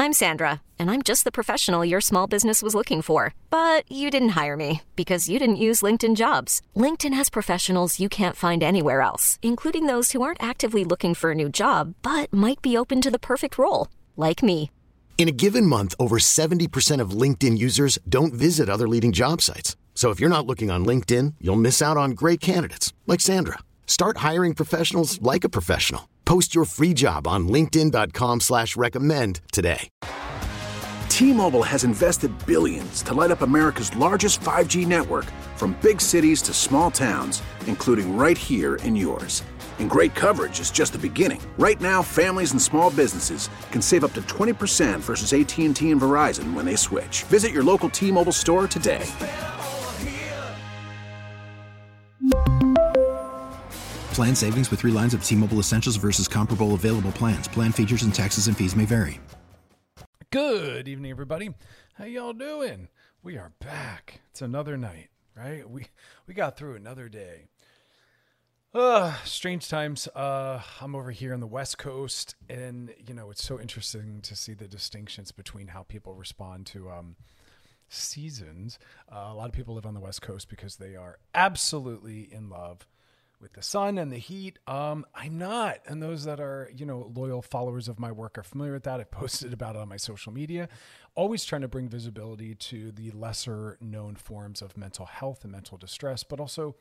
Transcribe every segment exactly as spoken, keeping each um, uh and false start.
I'm Sandra, and I'm just the professional your small business was looking for. But you didn't hire me because you didn't use LinkedIn Jobs. LinkedIn has professionals you can't find anywhere else, including those who aren't actively looking for a new job, but might be open to the perfect role, like me. In a given month, over seventy percent of LinkedIn users don't visit other leading job sites. So if you're not looking on LinkedIn, you'll miss out on great candidates like Sandra. Start hiring professionals like a professional. Post your free job on linkedin dot com slash recommend today. T-Mobile has invested billions to light up America's largest five G network, from big cities to small towns, including right here in yours. And great coverage is just the beginning. Right now, families and small businesses can save up to twenty percent versus A T and T and Verizon when they switch. Visit your local T-Mobile store today. Plan savings with three lines of T-Mobile Essentials versus comparable available plans. Plan features and taxes and fees may vary. Good evening, everybody. How y'all doing? We are back. It's another night, right? We we got through another day. Uh, strange times. Uh, I'm over here on the West Coast, and you know, it's so interesting to see the distinctions between how people respond to um, seasons. Uh, a lot of people live on the West Coast because they are absolutely in love with the sun and the heat. Um, I'm not. And those that are, you know, loyal followers of my work are familiar with that. I've posted about it on my social media, always trying to bring visibility to the lesser known forms of mental health and mental distress, but also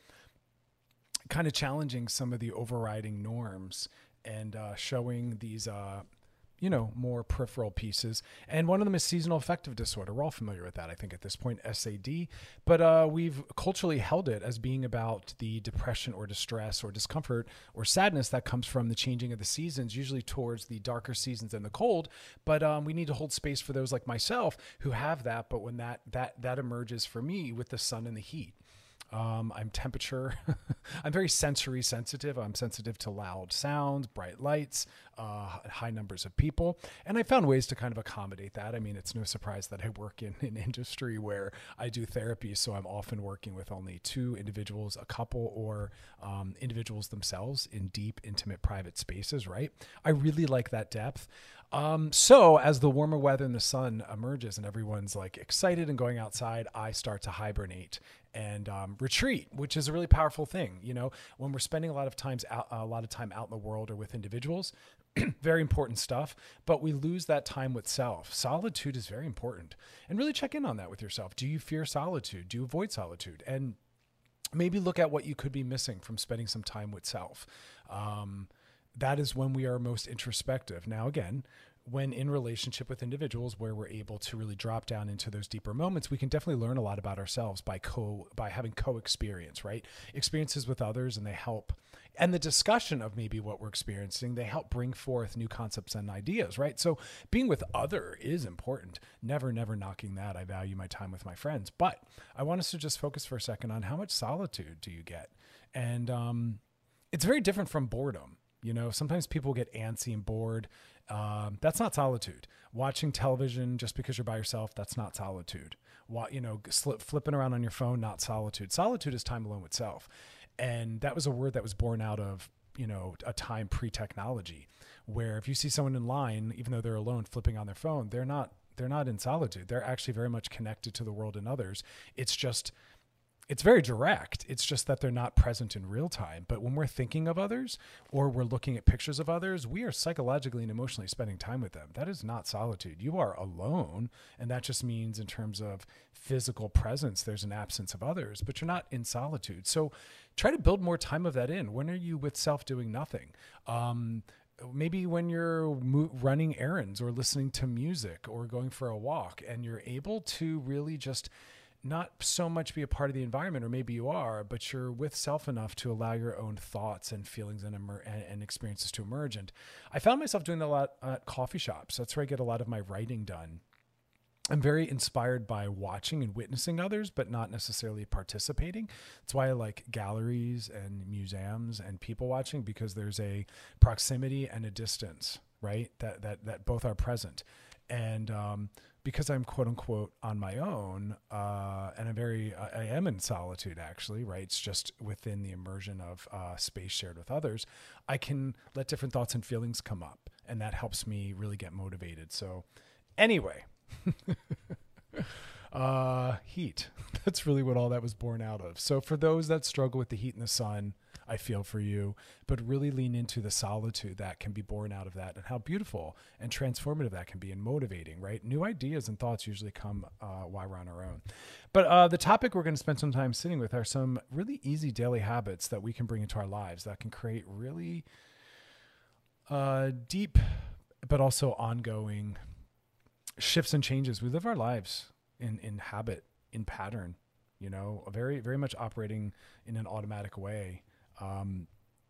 kind of challenging some of the overriding norms and uh, showing these, uh, you know, more peripheral pieces. And one of them is seasonal affective disorder. We're all familiar with that, I think, at this point, S A D. But uh, we've culturally held it as being about the depression or distress or discomfort or sadness that comes from the changing of the seasons, usually towards the darker seasons and the cold. But um, we need to hold space for those like myself who have that. But when that that that emerges for me with the sun and the heat. Um, I'm temperature. I'm very sensory sensitive. I'm sensitive to loud sounds, bright lights, uh, high numbers of people. And I found ways to kind of accommodate that. I mean, it's no surprise that I work in an industry where I do therapy. So I'm often working with only two individuals, a couple, or um, individuals themselves in deep, intimate, private spaces, right? I really like that depth. Um, so as the warmer weather and the sun emerges and everyone's like excited and going outside, I start to hibernate and um, retreat, which is a really powerful thing. You know, when we're spending a lot of times out, a lot of time out in the world or with individuals, very important stuff, but we lose that time with self. Solitude is very important, and really check in on that with yourself. Do you fear solitude? Do you avoid solitude? And maybe look at what you could be missing from spending some time with self. Um, that is when we are most introspective. Now, again, when in relationship with individuals where we're able to really drop down into those deeper moments, we can definitely learn a lot about ourselves by co by having co-experience, right? Experiences with others, and they help. And the discussion of maybe what we're experiencing, they help bring forth new concepts and ideas, right? So being with other is important. Never, never knocking that. I value my time with my friends. But I want us to just focus for a second on how much solitude do you get? And um, it's very different from boredom. You know, sometimes people get antsy and bored. Um, that's not solitude. Watching television just because you're by yourself, that's not solitude. What, you know, slip, flipping around on your phone, not solitude. Solitude is time alone with self. And that was a word that was born out of, you know, a time pre-technology, where if you see someone in line, even though they're alone flipping on their phone, they're not, they're not in solitude. They're actually very much connected to the world and others. It's just, it's very direct. It's just that they're not present in real time. But when we're thinking of others or we're looking at pictures of others, we are psychologically and emotionally spending time with them. That is not solitude. You are alone. And that just means in terms of physical presence, there's an absence of others, but you're not in solitude. So try to build more time of that in. When are you with self doing nothing? Um, Maybe when you're mo- running errands or listening to music or going for a walk, and you're able to really just not so much be a part of the environment, or maybe you are, but you're with self enough to allow your own thoughts and feelings and, emer- and, and experiences to emerge. And I found myself doing that a lot at coffee shops. That's where I get a lot of my writing done. I'm very inspired by watching and witnessing others, but not necessarily participating. That's why I like galleries and museums and people watching, because there's a proximity and a distance, right? That, that, that both are present. And, um, because I'm quote unquote on my own, uh, and I'm very, I, I am in solitude actually, right? It's just within the immersion of uh, space shared with others, I can let different thoughts and feelings come up, and that helps me really get motivated. So Anyway, uh, heat. That's really what all that was born out of. So for those that struggle with the heat and the sun, I feel for you, but really lean into the solitude that can be born out of that and how beautiful and transformative that can be and motivating, right? New ideas and thoughts usually come uh, while we're on our own. But uh, the topic we're going to spend some time sitting with are some really easy daily habits that we can bring into our lives that can create really uh, deep, but also ongoing shifts and changes. We live our lives in, in habit, in pattern, you know, very, very much operating in an automatic way. Um,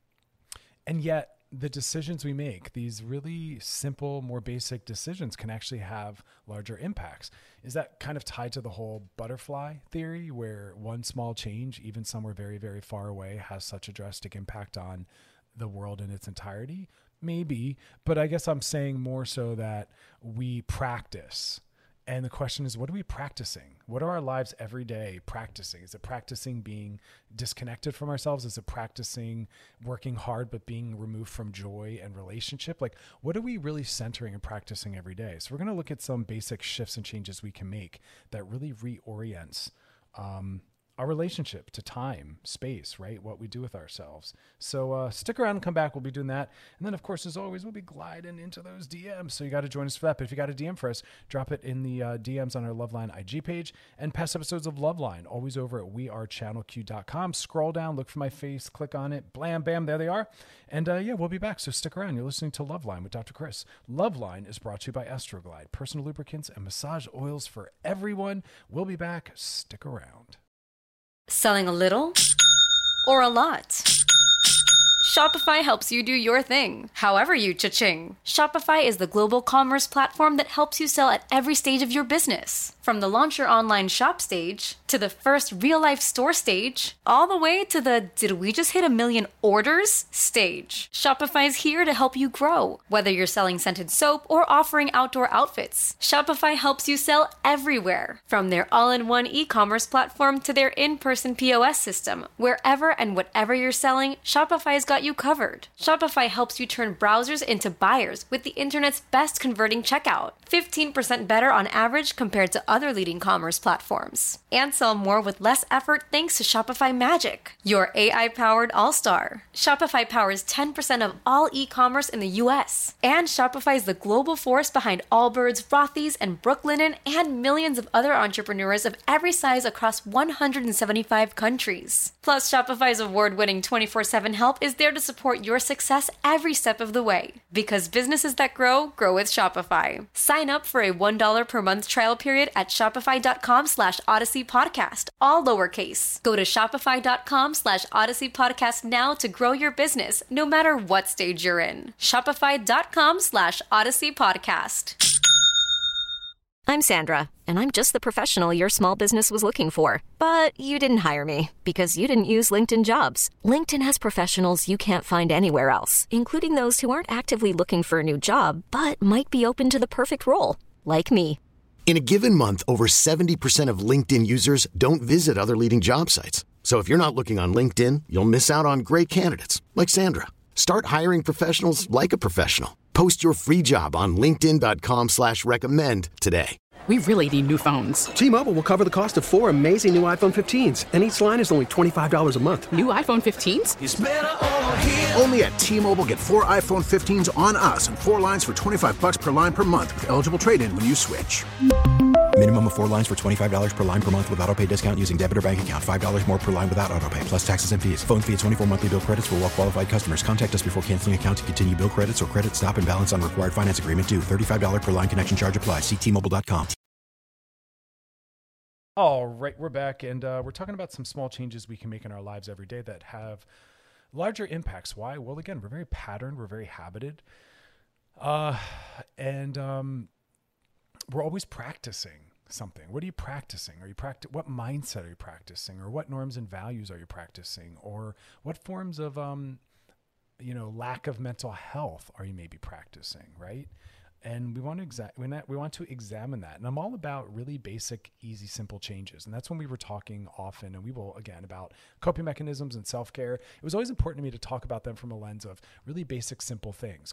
and yet the decisions we make, these really simple, more basic decisions can actually have larger impacts. Is that kind of tied to the whole butterfly theory where one small change, even somewhere very, very far away, has such a drastic impact on the world in its entirety? Maybe, but I guess I'm saying more so that we practice. And the question is, what are we practicing? What are our lives every day practicing? Is it practicing being disconnected from ourselves? Is it practicing working hard but being removed from joy and relationship? Like, what are we really centering and practicing every day? So we're going to look at some basic shifts and changes we can make that really reorients um, our relationship to time, space, right? What we do with ourselves. So uh, stick around and come back. We'll be doing that. And then, of course, as always, we'll be gliding into those D Ms. So you got to join us for that. But if you got a D M for us, drop it in the uh, D Ms on our Loveline I G page. And past episodes of Loveline, always over at we are channel q dot com. Scroll down, look for my face, click on it. Blam, bam, there they are. And uh, yeah, we'll be back. So stick around. You're listening to Loveline with Doctor Chris. Loveline is brought to you by Estroglide, personal lubricants and massage oils for everyone. We'll be back. Stick around. Selling a little or a lot? Shopify helps you do your thing, however you cha-ching. Shopify is the global commerce platform that helps you sell at every stage of your business. From the launch your online shop stage, to the first real-life store stage, all the way to the did we just hit a million orders stage. Shopify's here to help you grow. Whether you're selling scented soap or offering outdoor outfits, Shopify helps you sell everywhere. From their all-in-one e-commerce platform to their in-person P O S system, wherever and whatever you're selling, Shopify's got you covered. Shopify helps you turn browsers into buyers with the internet's best converting checkout. fifteen percent better on average compared to other leading commerce platforms. And sell more with less effort thanks to Shopify Magic, your A I-powered all-star. Shopify powers ten percent of all e-commerce in the U S. And Shopify is the global force behind Allbirds, Rothy's, and Brooklinen, and millions of other entrepreneurs of every size across one hundred seventy-five countries. Plus, Shopify's award-winning twenty-four seven help is there to support your success every step of the way. Because businesses that grow, grow with Shopify. Sign up for a one dollar per month trial period at shopify.com slash Odyssey Podcast, all lowercase. Go to shopify.com slash Odyssey Podcast now to grow your business, no matter what stage you're in. Shopify.com slash Odyssey Podcast. I'm Sandra, and I'm just the professional your small business was looking for. But you didn't hire me because you didn't use LinkedIn Jobs. LinkedIn has professionals you can't find anywhere else, including those who aren't actively looking for a new job, but might be open to the perfect role, like me. In a given month, over seventy percent of LinkedIn users don't visit other leading job sites. So if you're not looking on LinkedIn, you'll miss out on great candidates like Sandra. Start hiring professionals like a professional. Post your free job on linkedin.com slash recommend today. We really need new phones. T-Mobile will cover the cost of four amazing new iPhone fifteens, and each line is only twenty-five dollars a month. New iPhone fifteens? It's better over here. Only at T-Mobile, get four iPhone fifteens on us and four lines for twenty-five bucks per line per month with eligible trade-in when you switch. Minimum of four lines for twenty-five dollars per line per month with autopay discount using debit or bank account. five dollars more per line without autopay, plus taxes and fees. Phone fee at twenty-four monthly bill credits for well-qualified customers. Contact us before canceling account to continue bill credits or credit stop and balance on required finance agreement due. thirty-five dollars per line connection charge applies. See T Mobile dot com. All right, we're back, and uh, we're talking about some small changes we can make in our lives every day that have larger impacts. Why? Well, again, we're very patterned, we're very habited, uh, and um, we're always practicing something. What are you practicing? Are you practi- What mindset are you practicing, or what norms and values are you practicing, or what forms of, um, you know, lack of mental health are you maybe practicing, right? And we want to exa- we want to examine that. And I'm all about really basic, easy, simple changes. And that's when we were talking often, and we will again, about coping mechanisms and self-care. It was always important to me to talk about them from a lens of really basic, simple things, because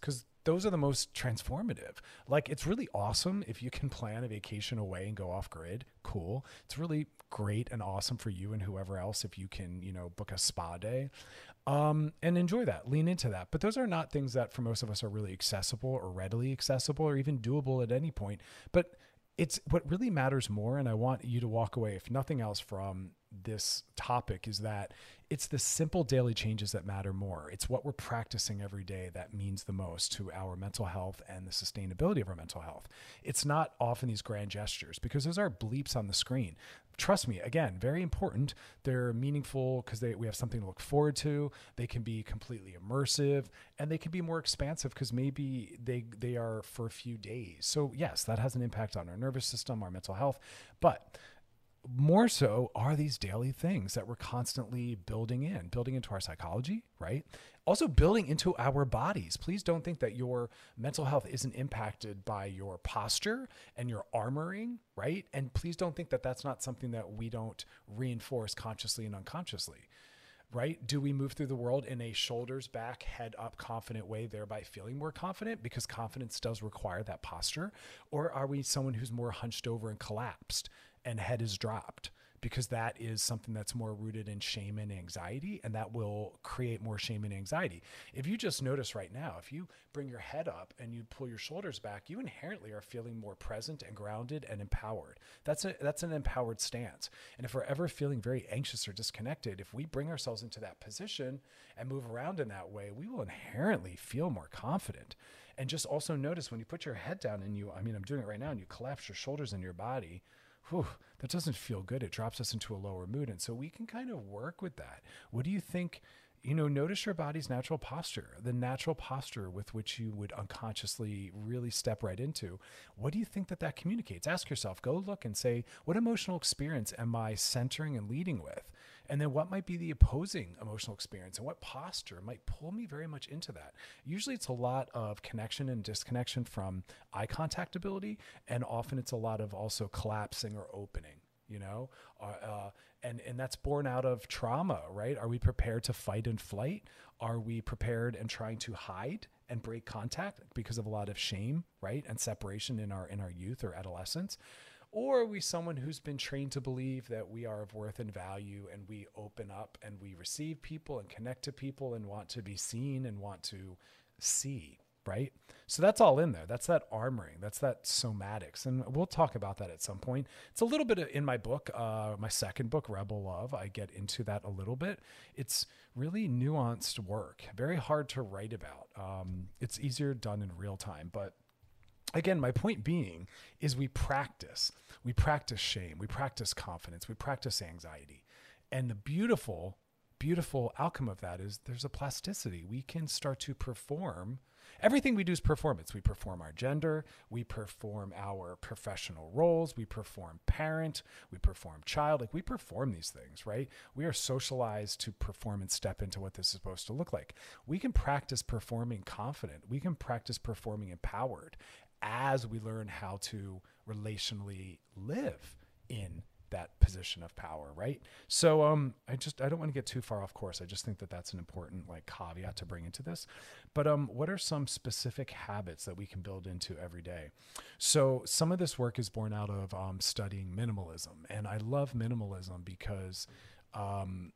those are the most transformative. Like, it's really awesome if you can plan a vacation away and go off grid. Cool. It's really great and awesome for you and whoever else if you can, you know, book a spa day um, and enjoy that, lean into that. But those are not things that for most of us are really accessible or readily accessible or even doable at any point. But it's what really matters more. And I want you to walk away, if nothing else, from this topic is that it's the simple daily changes that matter more. It's what we're practicing every day that means the most to our mental health and the sustainability of our mental health. It's not often these grand gestures, because those are bleeps on the screen. Trust me, again, very important. They're meaningful because they we have something to look forward to. They can be completely immersive, and they can be more expansive because maybe they they are for a few days. So yes, that has an impact on our nervous system, our mental health, but more so are these daily things that we're constantly building in, building into our psychology, right? Also building into our bodies. Please don't think that your mental health isn't impacted by your posture and your armoring, right? And please don't think that that's not something that we don't reinforce consciously and unconsciously, right? Do we move through the world in a shoulders back, head up, confident way, thereby feeling more confident because confidence does require that posture? Or are we someone who's more hunched over and collapsed and head is dropped, because that is something that's more rooted in shame and anxiety, and that will create more shame and anxiety. If you just notice right now, if you bring your head up and you pull your shoulders back, you inherently are feeling more present and grounded and empowered. That's a that's an empowered stance. And if we're ever feeling very anxious or disconnected, if we bring ourselves into that position and move around in that way, we will inherently feel more confident. And just also notice when you put your head down and you, I mean, I'm doing it right now, and you collapse your shoulders in your body, whew, that doesn't feel good. It drops us into a lower mood. And so we can kind of work with that. What do you think? You know, notice your body's natural posture, the natural posture with which you would unconsciously really step right into. What do you think that that communicates? Ask yourself, go look and say, what emotional experience am I centering and leading with? And then what might be the opposing emotional experience, and what posture might pull me very much into that? Usually it's a lot of connection and disconnection from eye contact ability. And often it's a lot of also collapsing or opening, you know, uh, uh, and, and that's born out of trauma, right? Are we prepared to fight and flight? Are we prepared and trying to hide and break contact because of a lot of shame, right? And separation in our, in our youth or adolescence? Or are we someone who's been trained to believe that we are of worth and value, and we open up and we receive people and connect to people and want to be seen and want to see, right? So that's all in there. That's that armoring. That's that somatics. And we'll talk about that at some point. It's a little bit in my book, uh, my second book, Rebel Love. I get into that a little bit. It's really nuanced work, very hard to write about. Um, it's easier done in real time, but again, my point being is we practice. We practice shame. We practice confidence. We practice anxiety. And the beautiful, beautiful outcome of that is there's a plasticity. We can start to perform. Everything we do is performance. We perform our gender. We perform our professional roles. We perform parent. We perform child. Like, we perform these things, right? We are socialized to perform and step into what this is supposed to look like. We can practice performing confident. We can practice performing empowered as we learn how to relationally live in that position of power, right? So um, I just, I don't want to get too far off course. I just think that that's an important like caveat to bring into this. But um, what are some specific habits that we can build into every day? So some of this work is born out of um, studying minimalism. And I love minimalism because um,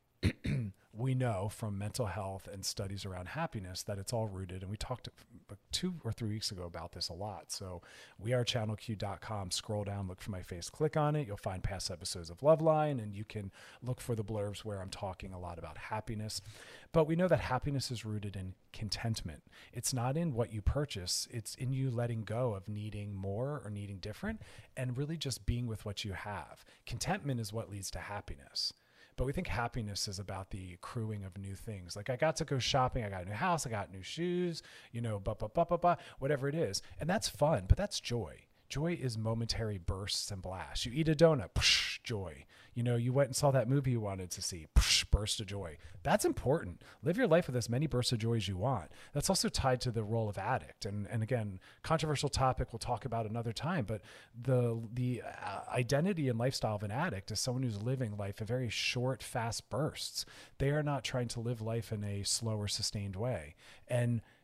we know from mental health and studies around happiness that it's all rooted. And we talked two or three weeks ago about this a lot. So we are channel q dot com, scroll down, look for my face, click on it. You'll find past episodes of Loveline, and you can look for the blurbs where I'm talking a lot about happiness. But we know that happiness is rooted in contentment. It's not in what you purchase. It's in you letting go of needing more or needing different, and really just being with what you have. Contentment is what leads to happiness. But we think happiness is about the accruing of new things. Like, I got to go shopping, I got a new house, I got new shoes, you know, ba ba ba ba ba, whatever it is. And that's fun, but that's joy. Joy is momentary bursts and blasts. You eat a donut, psh, joy. You know, you went and saw that movie you wanted to see, psh, burst of joy. That's important. Live your life with as many bursts of joy as you want. That's also tied to the role of addict. And and again, controversial topic we'll talk about another time, but the the uh, identity and lifestyle of an addict is someone who's living life in very short, fast bursts. They are not trying to live life in a slower, sustained way. And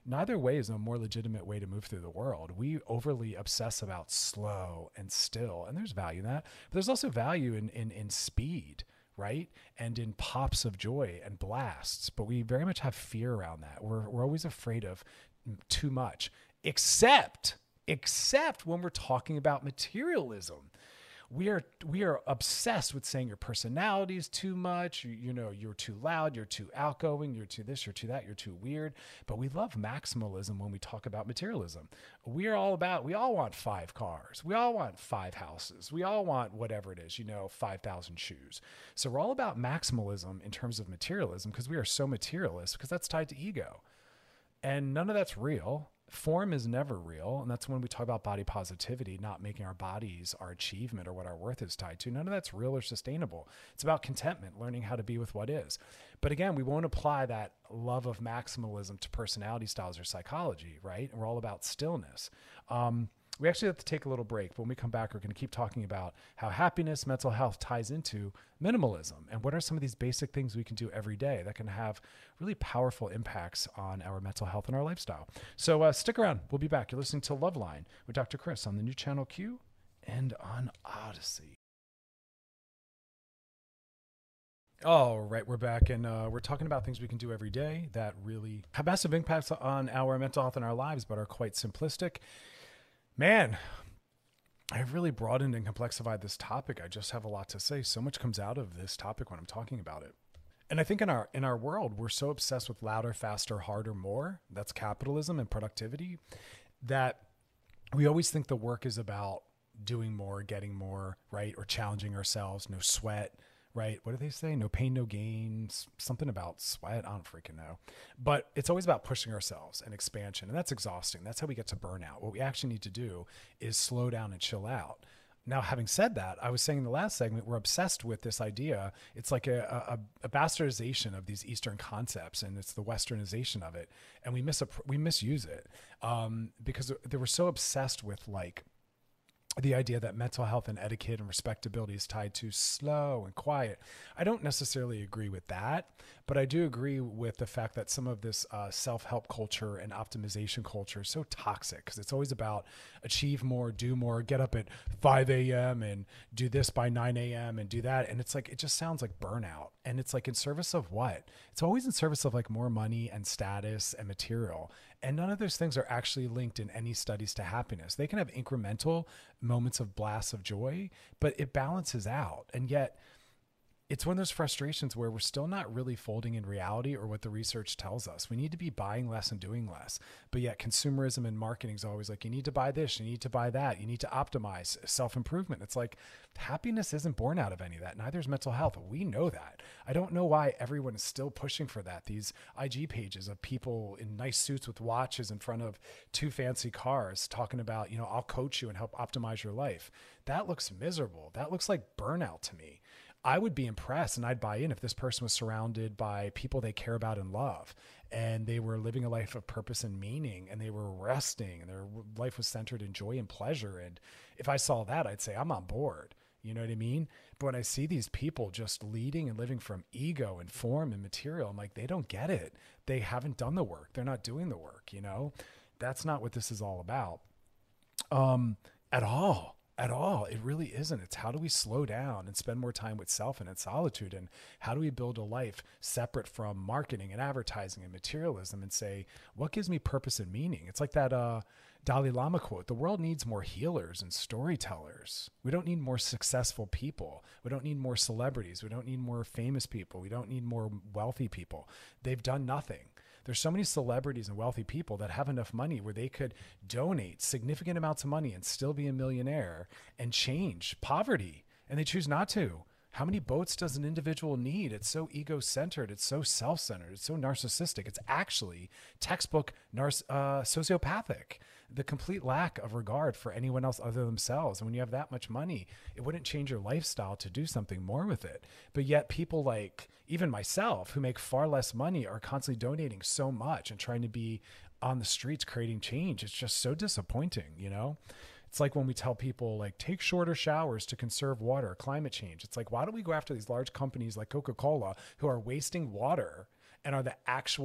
neither way is a more legitimate way to move through the world. We overly obsess about slow and still, and there's value in that. But there's also value in, in, in speed, right? And in pops of joy and blasts. But we very much have fear around that. We're, we're always afraid of too much, except, except when we're talking about materialism. We are we are obsessed with saying your personality is too much. You, you know, you're too loud, you're too outgoing, you're too this, you're too that, you're too weird. But we love maximalism when we talk about materialism. We are all about, we all want five cars. We all want five houses. We all want whatever it is, you know, five thousand shoes. So we're all about maximalism in terms of materialism because we are so materialist because that's tied to ego. And none of that's real. Form is never real. And that's when we talk about body positivity, not making our bodies our achievement or what our worth is tied to. None of that's real or sustainable. It's about contentment, learning how to be with what is. But again, we won't apply that love of maximalism to personality styles or psychology, right? And we're all about stillness. Um, we actually have to take a little break. But when we come back, we're going to keep talking about how happiness, mental health ties into minimalism and what are some of these basic things we can do every day that can have really powerful impacts on our mental health and our lifestyle. So uh, stick around. We'll be back. You're listening to Loveline with Doctor Chris on the new channel Q and on Odyssey. All right, we're back, and uh, we're talking about things we can do every day that really have massive impacts on our mental health and our lives, but are quite simplistic. Man, I've really broadened and complexified this topic. I just have a lot to say. So much comes out of this topic when I'm talking about it. And I think in our in our world, we're so obsessed with louder, faster, harder, more. That's capitalism and productivity, that we always think the work is about doing more, getting more, right? Or challenging ourselves, no sweat, right? What do they say? No pain, no gain, something about sweat. I don't freaking know. But it's always about pushing ourselves and expansion. And that's exhausting. That's how we get to burnout. What we actually need to do is slow down and chill out. Now, having said that, I was saying in the last segment, we're obsessed with this idea. It's like a, a, a bastardization of these Eastern concepts, and it's the Westernization of it. And we miss we misuse it um, because they were so obsessed with like the idea that mental health and etiquette and respectability is tied to slow and quiet. I don't necessarily agree with that, but I do agree with the fact that some of this uh, self-help culture and optimization culture is so toxic because it's always about achieve more, do more, get up at five a.m. and do this by nine a.m. and do that. And it's like, it just sounds like burnout. And it's like in service of what? It's always in service of like more money and status and material. And none of those things are actually linked in any studies to happiness. They can have incremental moments of blasts of joy, but it balances out. And yet it's one of those frustrations where we're still not really folding in reality or what the research tells us. We need to be buying less and doing less. But yet consumerism and marketing is always like, you need to buy this, you need to buy that, you need to optimize self-improvement. It's like happiness isn't born out of any of that. Neither is mental health. We know that. I don't know why everyone is still pushing for that. These I G pages of people in nice suits with watches in front of two fancy cars talking about, you know, I'll coach you and help optimize your life. That looks miserable. That looks like burnout to me. I would be impressed and I'd buy in if this person was surrounded by people they care about and love, and they were living a life of purpose and meaning, and they were resting, and their life was centered in joy and pleasure. And if I saw that, I'd say, I'm on board. You know what I mean? But when I see these people just leading and living from ego and form and material, I'm like, they don't get it. They haven't done the work. They're not doing the work, you know? That's not what this is all about um, at all. At all. It really isn't. It's how do we slow down and spend more time with self and in solitude, and how do we build a life separate from marketing and advertising and materialism and say, what gives me purpose and meaning? It's like that uh, Dalai Lama quote, the world needs more healers and storytellers. We don't need more successful people. We don't need more celebrities. We don't need more famous people. We don't need more wealthy people. They've done nothing. There's so many celebrities and wealthy people that have enough money where they could donate significant amounts of money and still be a millionaire and change poverty, and they choose not to. How many boats does an individual need? It's so ego-centered. It's so self-centered. It's so narcissistic. It's actually textbook nar- uh, sociopathic. The complete lack of regard for anyone else other than themselves. And when you have that much money, it wouldn't change your lifestyle to do something more with it. But yet people like even myself who make far less money are constantly donating so much and trying to be on the streets creating change. It's just so disappointing, you know? It's like when we tell people like, take shorter showers to conserve water, climate change. It's like, why don't we go after these large companies like Coca-Cola who are wasting water and are the actual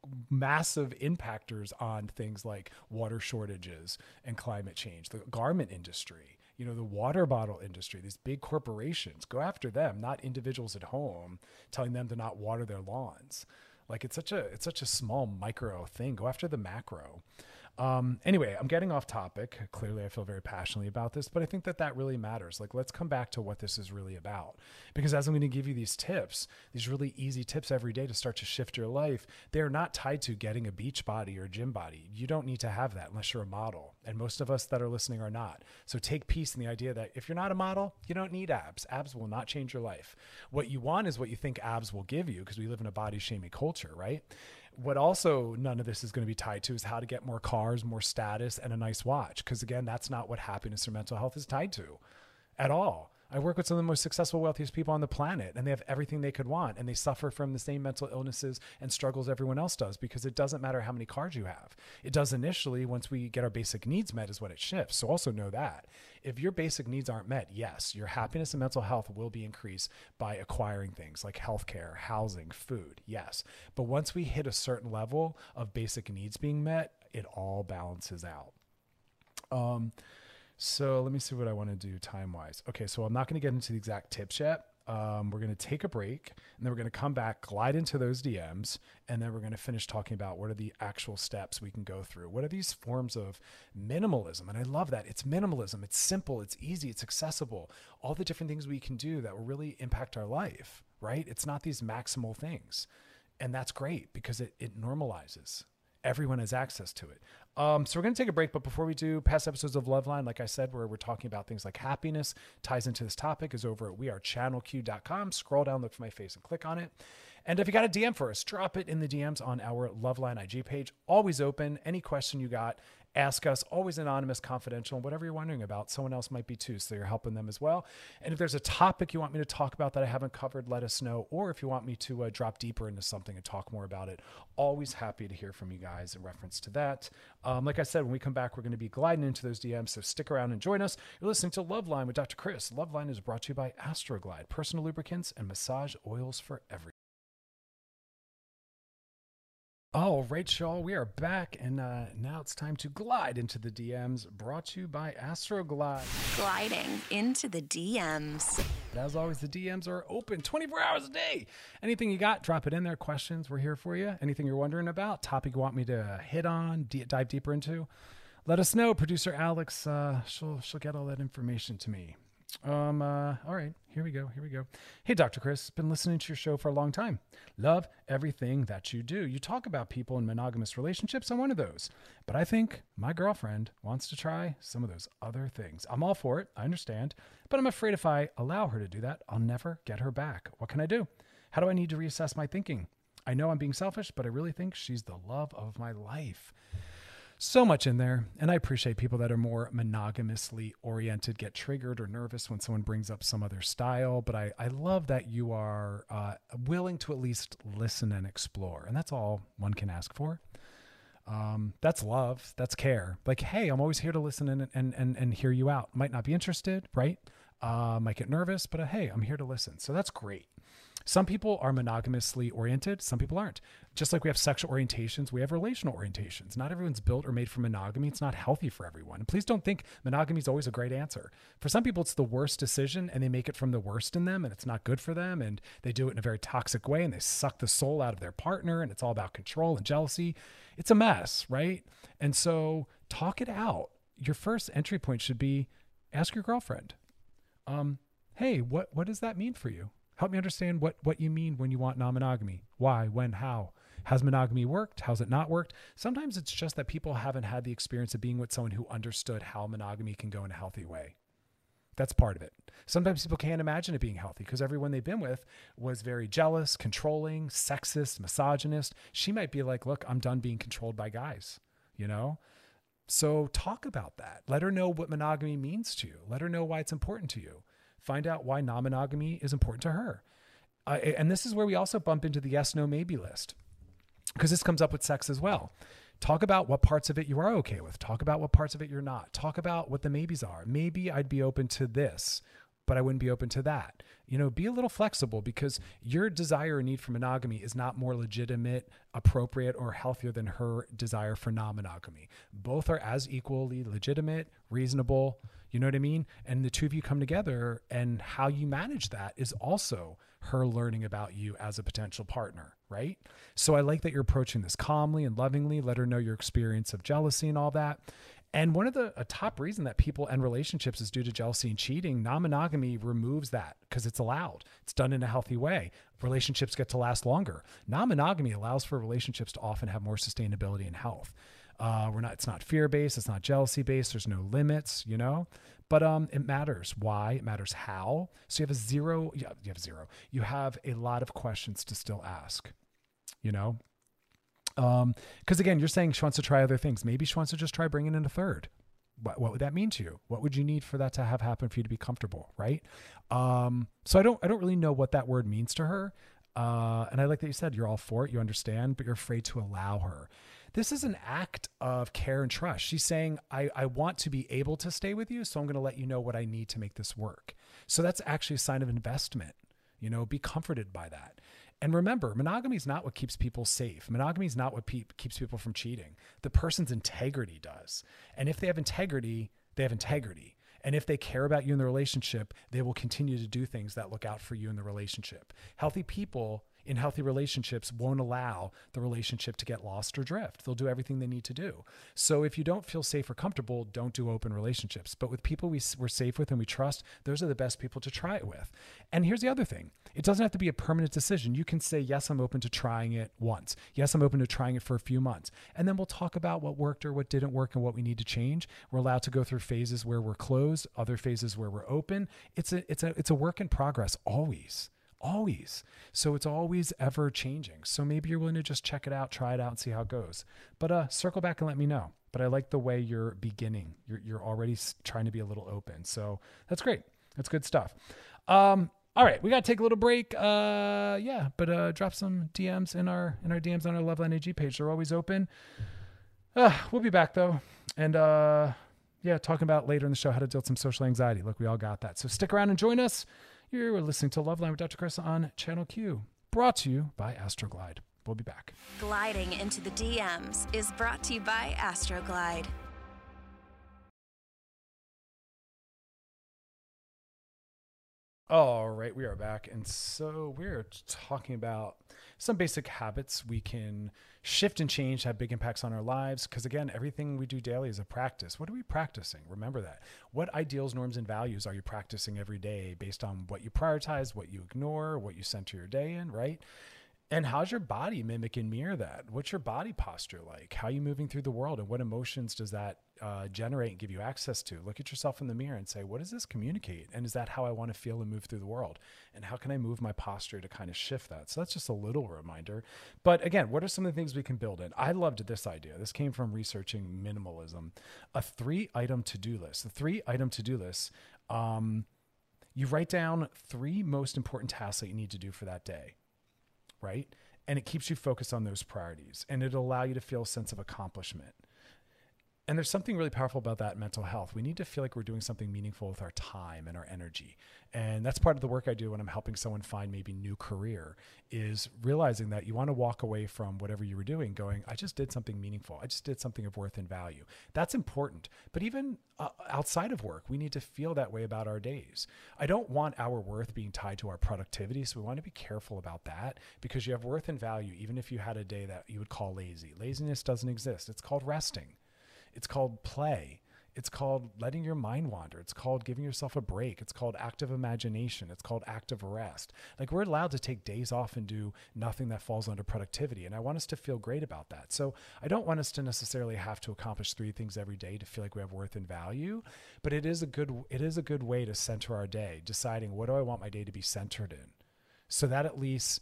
massive impactors on things like water shortages and climate change, the garment industry, you know, the water bottle industry, these big corporations. Go after them, not individuals at home telling them to not water their lawns. Like it's such a, it's such a small micro thing. Go after the macro. Um, anyway, I'm getting off topic. Clearly I feel very passionately about this, but I think that that really matters. Like, let's come back to what this is really about, because as I'm going to give you these tips, these really easy tips every day to start to shift your life, they're not tied to getting a beach body or gym body. You don't need to have that unless you're a model. And most of us that are listening are not. So take peace in the idea that if you're not a model, you don't need abs. Abs will not change your life. What you want is what you think abs will give you, because we live in a body shaming culture, right? What also none of this is going to be tied to is how to get more cars, more status, and a nice watch. Because again, that's not what happiness or mental health is tied to at all. I work with some of the most successful, wealthiest people on the planet, and they have everything they could want, and they suffer from the same mental illnesses and struggles everyone else does, because it doesn't matter how many cars you have. It does initially. Once we get our basic needs met is when it shifts. So also know that if your basic needs aren't met, yes, your happiness and mental health will be increased by acquiring things like healthcare, housing, food. Yes. But once we hit a certain level of basic needs being met, it all balances out. Um, So let me see what I want to do time-wise. Okay, so I'm not going to get into the exact tips yet. Um, we're going to take a break, and then we're going to come back, glide into those D Ms, and then we're going to finish talking about what are the actual steps we can go through. What are these forms of minimalism? And I love that. It's minimalism. It's simple. It's easy. It's accessible. All the different things we can do that will really impact our life, right? It's not these maximal things. And that's great because it, it normalizes. Everyone has access to it. Um, so we're going to take a break, but before we do, past episodes of Loveline, like I said, where we're talking about things like happiness, ties into this topic, is over at we are channel q dot com. Scroll down, look for my face, and click on it. And if you got a D M for us, drop it in the D Ms on our Loveline I G page. Always open. Any question you got, ask us. Always anonymous, confidential, and whatever you're wondering about, someone else might be too, so you're helping them as well. And if there's a topic you want me to talk about that I haven't covered, let us know. Or if you want me to uh, drop deeper into something and talk more about it, always happy to hear from you guys in reference to that. Um, like I said, when we come back, we're going to be gliding into those D Ms, so stick around and join us. You're listening to Loveline with Doctor Chris. Loveline is brought to you by Astroglide, personal lubricants and massage oils for everyone. All right, y'all, we are back, and uh, now it's time to glide into the D Ms, brought to you by Astroglide. Gliding into the D Ms. As always, the D Ms are open twenty-four hours a day. Anything you got, drop it in there. Questions, we're here for you. Anything you're wondering about, topic you want me to hit on, d- dive deeper into, let us know. Producer Alex, uh, she'll she'll get all that information to me. Um, uh, all right, here we go. Here we go. Hey, Doctor Chris, been listening to your show for a long time. Love everything that you do. You talk about people in monogamous relationships. I'm one of those, but I think my girlfriend wants to try some of those other things. I'm all for it. I understand, but I'm afraid if I allow her to do that, I'll never get her back. What can I do? How do I need to reassess my thinking? I know I'm being selfish, but I really think she's the love of my life. So much in there, and I appreciate people that are more monogamously oriented get triggered or nervous when someone brings up some other style, but I, I love that you are uh, willing to at least listen and explore, and that's all one can ask for. Um, that's love, that's care. Like, hey, I'm always here to listen and and and, and hear you out. Might not be interested, right? Uh, might get nervous, but uh, hey, I'm here to listen. So that's great. Some people are monogamously oriented. Some people aren't. Just like we have sexual orientations, we have relational orientations. Not everyone's built or made for monogamy. It's not healthy for everyone. And please don't think monogamy is always a great answer. For some people, it's the worst decision, and they make it from the worst in them, and it's not good for them, and they do it in a very toxic way, and they suck the soul out of their partner, and it's all about control and jealousy. It's a mess, right? And so talk it out. Your first entry point should be ask your girlfriend, um, hey, what, what does that mean for you? Help me understand what, what you mean when you want non-monogamy. Why, when, how? Has monogamy worked? How's it not worked? Sometimes it's just that people haven't had the experience of being with someone who understood how monogamy can go in a healthy way. That's part of it. Sometimes people can't imagine it being healthy because everyone they've been with was very jealous, controlling, sexist, misogynist. She might be like, look, I'm done being controlled by guys, you know? So talk about that. Let her know what monogamy means to you. Let her know why it's important to you. Find out why non-monogamy is important to her. Uh, and this is where we also bump into the yes, no, maybe list, because this comes up with sex as well. Talk about what parts of it you are okay with. Talk about what parts of it you're not. Talk about what the maybes are. Maybe I'd be open to this, but but I wouldn't be open to that. You know, be a little flexible, because your desire or need for monogamy is not more legitimate, appropriate, or healthier than her desire for non-monogamy. Both are as equally legitimate, reasonable, you know what I mean? And the two of you come together, and how you manage that is also her learning about you as a potential partner, right? So I like that you're approaching this calmly and lovingly. Let her know your experience of jealousy and all that. And one of the a top reason that people end relationships is due to jealousy and cheating. Non-monogamy removes that because it's allowed. It's done in a healthy way. Relationships get to last longer. Non-monogamy allows for relationships to often have more sustainability and health. Uh, we're not, it's not fear-based. It's not jealousy-based. There's no limits, you know, but um, it matters why, it matters how. So you have a zero, you have, you have zero. You have a lot of questions to still ask, you know? Um, cause again, you're saying she wants to try other things. Maybe she wants to just try bringing in a third. What, what would that mean to you? What would you need for that to have happen for you to be comfortable? Right. Um, so I don't, I don't really know what that word means to her. Uh, and I like that you said you're all for it, you understand, but you're afraid to allow her. This is an act of care and trust. She's saying, I, I want to be able to stay with you, so I'm going to let you know what I need to make this work. So that's actually a sign of investment. You know, be comforted by that. And remember, monogamy is not what keeps people safe. Monogamy is not what pe- keeps people from cheating. The person's integrity does. And if they have integrity, they have integrity. And if they care about you in the relationship, they will continue to do things that look out for you in the relationship. Healthy people in healthy relationships won't allow the relationship to get lost or drift. They'll do everything they need to do. So if you don't feel safe or comfortable, don't do open relationships. But with people we, we're safe with and we trust, those are the best people to try it with. And here's the other thing. It doesn't have to be a permanent decision. You can say, yes, I'm open to trying it once. Yes, I'm open to trying it for a few months. And then we'll talk about what worked or what didn't work and what we need to change. We're allowed to go through phases where we're closed, other phases where we're open. It's a, it's a, it's a work in progress, always. Always. So it's always ever changing. So maybe you're willing to just check it out, try it out and see how it goes. But uh, circle back and let me know. But I like the way you're beginning. You're, you're already trying to be a little open. So that's great. That's good stuff. Um, all right. We got to take a little break. Uh, yeah, but uh, drop some D Ms in our, in our D Ms on our Loveline A G page. They're always open. Uh, we'll be back though. And uh, yeah, talking about later in the show, how to deal with some social anxiety. Look, we all got that. So stick around and join us. You're listening to Loveline with Doctor Chris on Channel Q, brought to you by Astroglide. We'll be back. Gliding into the D Ms is brought to you by Astroglide. All right, we are back. And so we're talking about some basic habits we can shift and change, have big impacts on our lives. Because again, everything we do daily is a practice. What are we practicing? Remember that. What ideals, norms, and values are you practicing every day based on what you prioritize, what you ignore, what you center your day in, right? And how's your body mimic and mirror that? What's your body posture like? How are you moving through the world? And what emotions does that uh, generate and give you access to? Look at yourself in the mirror and say, what does this communicate? And is that how I want to feel and move through the world? And how can I move my posture to kind of shift that? So that's just a little reminder. But again, what are some of the things we can build in? I loved this idea. This came from researching minimalism. A three item to-do list. The three item to-do list, um, you write down three most important tasks that you need to do for that day. Right? And it keeps you focused on those priorities, and it'll allow you to feel a sense of accomplishment. And there's something really powerful about that in mental health. We need to feel like we're doing something meaningful with our time and our energy. And that's part of the work I do when I'm helping someone find maybe new career, is realizing that you want to walk away from whatever you were doing going, I just did something meaningful. I just did something of worth and value. That's important. But even uh, outside of work, we need to feel that way about our days. I don't want our worth being tied to our productivity. So we want to be careful about that, because you have worth and value, even if you had a day that you would call lazy. Laziness doesn't exist. It's called resting. It's called play. It's called letting your mind wander. It's called giving yourself a break. It's called active imagination. It's called active rest. Like, we're allowed to take days off and do nothing that falls under productivity. And I want us to feel great about that. So I don't want us to necessarily have to accomplish three things every day to feel like we have worth and value, but it is a good, it is a good way to center our day, deciding what do I want my day to be centered in, so that at least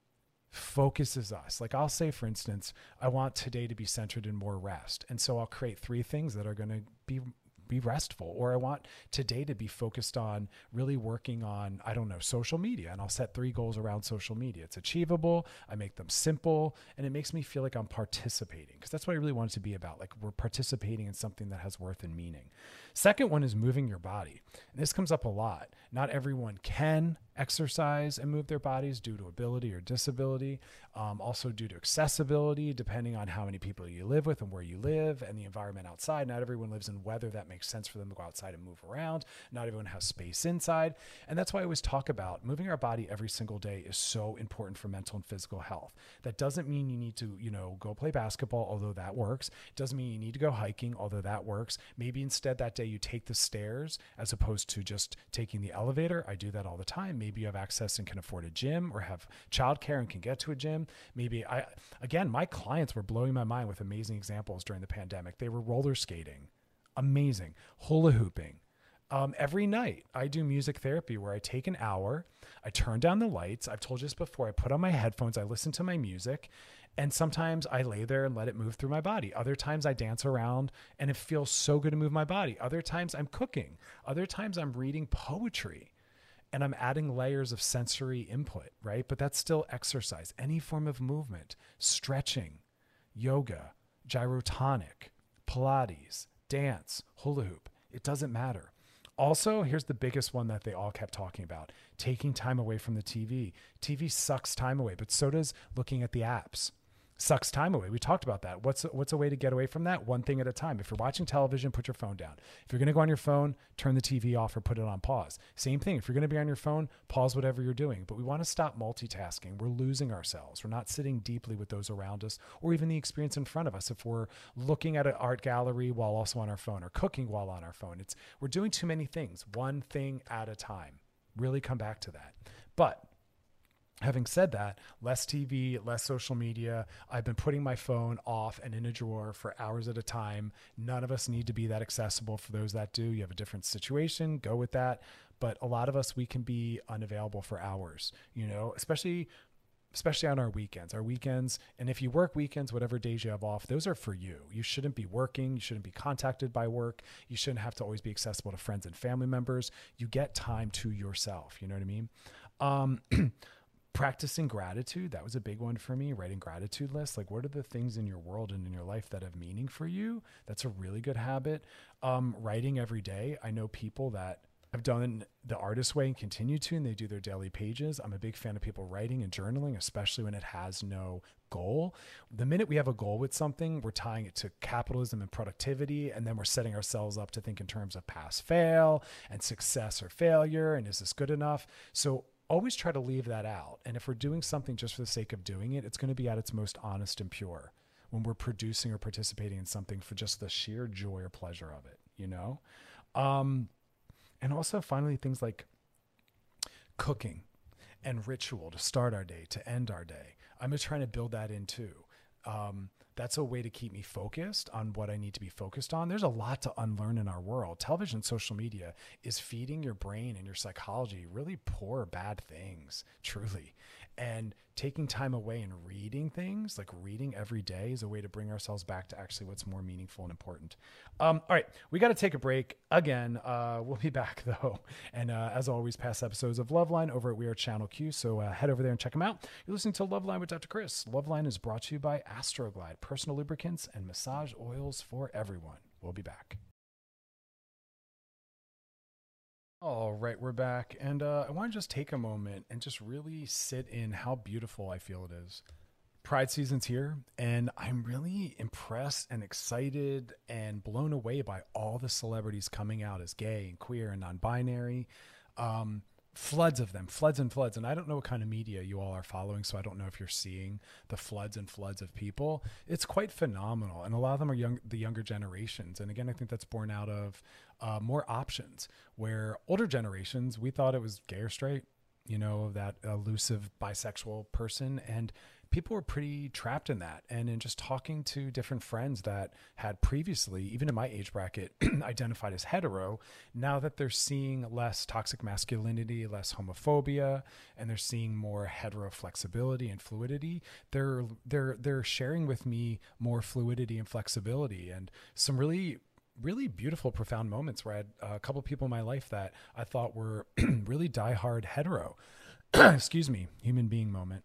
focuses us. Like, I'll say, for instance, I want today to be centered in more rest. And so I'll create three things that are going to be be restful, or I want today to be focused on really working on, I don't know, social media. And I'll set three goals around social media. It's achievable. I make them simple, and it makes me feel like I'm participating, because that's what I really want it to be about. Like we're participating in something that has worth and meaning. Second one is moving your body. And this comes up a lot. Not everyone can exercise and move their bodies due to ability or disability, um, also due to accessibility, depending on how many people you live with and where you live and the environment outside. Not everyone lives in weather that makes sense for them to go outside and move around. Not everyone has space inside. And that's why I always talk about moving our body every single day is so important for mental and physical health. That doesn't mean you need to, you know, go play basketball, although that works. It doesn't mean you need to go hiking, although that works. Maybe instead that day you take the stairs as opposed to just taking the elevator. I do that all the time. Maybe you have access and can afford a gym, or have childcare and can get to a gym. Maybe I, again, my clients were blowing my mind with amazing examples during the pandemic. They were roller skating, amazing, hula hooping. Um, every night I do music therapy where I take an hour, I turn down the lights. I've told you this before. I put on my headphones, I listen to my music, and sometimes I lay there and let it move through my body. Other times I dance around and it feels so good to move my body. Other times I'm cooking. Other times I'm reading poetry. And I'm adding layers of sensory input, right? But that's still exercise. Any form of movement, stretching, yoga, gyrotonic, Pilates, dance, hula hoop. It doesn't matter. Also, here's the biggest one that they all kept talking about: taking time away from the T V. T V sucks time away, but so does looking at the apps. Sucks time away. We talked about that. What's what's a way to get away from that? One thing at a time. If you're watching television, put your phone down. If you're going to go on your phone, turn the T V off or put it on pause. Same thing. If you're going to be on your phone, pause whatever you're doing. But we want to stop multitasking. We're losing ourselves. We're not sitting deeply with those around us, or even the experience in front of us. If we're looking at an art gallery while also on our phone, or cooking while on our phone, it's we're doing too many things, one thing at a time. Really come back to that. But having said that, less T V, less social media. I've been putting my phone off and in a drawer for hours at a time. None of us need to be that accessible. For those that do, you have a different situation, go with that. But a lot of us, we can be unavailable for hours, you know, especially especially on our weekends, our weekends. And if you work weekends, whatever days you have off, those are for you. You shouldn't be working. You shouldn't be contacted by work. You shouldn't have to always be accessible to friends and family members. You get time to yourself. You know what I mean? Um, Practicing gratitude, that was a big one for me, writing gratitude lists. Like, what are the things in your world and in your life that have meaning for you? That's a really good habit. Um, writing every day. I know people that have done the artist way and continue to, and they do their daily pages. I'm a big fan of people writing and journaling, especially when it has no goal. The minute we have a goal with something, we're tying it to capitalism and productivity, and then we're setting ourselves up to think in terms of pass fail and success or failure, and is this good enough? So always try to leave that out. And if we're doing something just for the sake of doing it, it's going to be at its most honest and pure when we're producing or participating in something for just the sheer joy or pleasure of it, you know? Um, and also finally, things like cooking and ritual to start our day, to end our day. I'm just trying to build that in too. Um, that's a way to keep me focused on what I need to be focused on. There's a lot to unlearn in our world. Television, social media is feeding your brain and your psychology really poor, bad things, truly. And taking time away and reading things, like reading every day, is a way to bring ourselves back to actually what's more meaningful and important. Um, all right, we got to take a break again. Uh, we'll be back though. And uh, as always, past episodes of Loveline over at We Are Channel Q. So uh, head over there and check them out. You're listening to Loveline with Doctor Chris. Loveline is brought to you by Astroglide, personal lubricants and massage oils for everyone. We'll be back. All right, we're back. And uh, I want to just take a moment and just really sit in how beautiful I feel it is. Pride season's here, and I'm really impressed and excited and blown away by all the celebrities coming out as gay and queer and non-binary. Um, floods of them, floods and floods. And I don't know what kind of media you all are following, so I don't know if you're seeing the floods and floods of people. It's quite phenomenal. And a lot of them are young, the younger generations. And again, I think that's born out of uh, more options, where older generations, we thought it was gay or straight, you know, that elusive bisexual person. And people were pretty trapped in that. And in just talking to different friends that had previously, even in my age bracket, identified as hetero, now that they're seeing less toxic masculinity, less homophobia, and they're seeing more hetero flexibility and fluidity, they're they're they're sharing with me more fluidity and flexibility and some really really beautiful, profound moments where I had a couple of people in my life that I thought were really diehard hetero, excuse me, human being moment.